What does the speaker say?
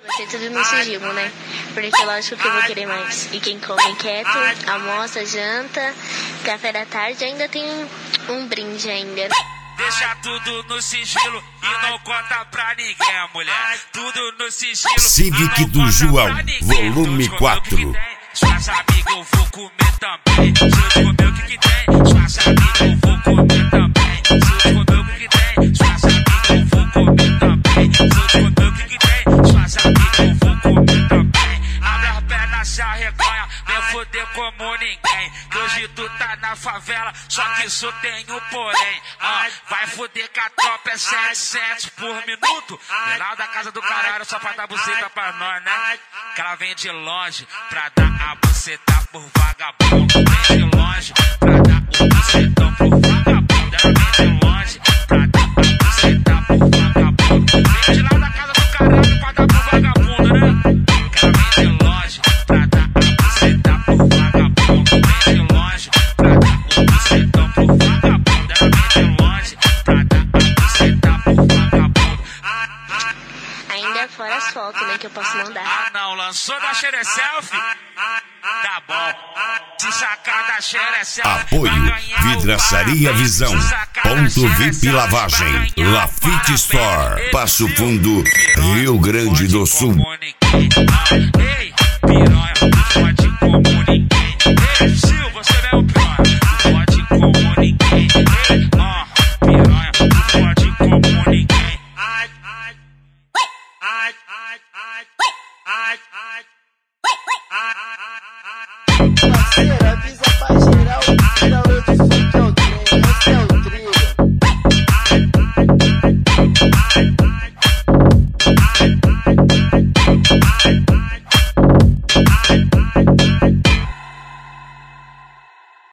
Vai ser tudo no sigilo, né? Porque lógico que eu vou querer mais. E quem come quieto, almoça, janta, café da tarde, ainda tem um brinde ainda. Deixa tudo no sigilo e não conta pra ninguém, mulher. Tudo no sigilo. Civic do João, volume 4. Suas amigas eu vou comer também. Se eu comer o que tem, suas amigas eu vou comer também. Se eu comer o que tem, suas amigas eu vou comer também. Se eu comer o que tem, suas amigas eu vou comer também. Abre as pernas, se arreganha, vem foder como ninguém. Que hoje tu tá na favela, só que isso tem um porém. Vai foder que a tropa é 700 por minuto. Vem lá da casa do caralho só pra dar buceta pra nós, né? Que ela vem de longe pra dar a buceta por vagabundo. Vem de longe pra dar o bucetão por vagabundo. Ela vem de longe pra dar a buceta por vagabundo. Vem de lá da casa do caralho pra dar pro vagabundo, né? Que ela vem de longe pra dar a buceta por vagabundo. Vem de longe pra dar o bucetão por vagabundo. Ela vem de longe pra dar a buceta por vagabundo. Ainda fora as fotos, né, que eu posso mandar. Ah não, lançou da xereselfie? Tá bom. Se sacar da xereselfie, Apoio Vidraçaria Visão. Ponto VIP Lavagem. Lafite Store. Passo Fundo, Rio Grande do Sul. Ei, piranha, tu pode como ninguém. Ei, Sil, você não é o piranha, tu pode como ninguém. Ei, piranha, tu pode como ninguém.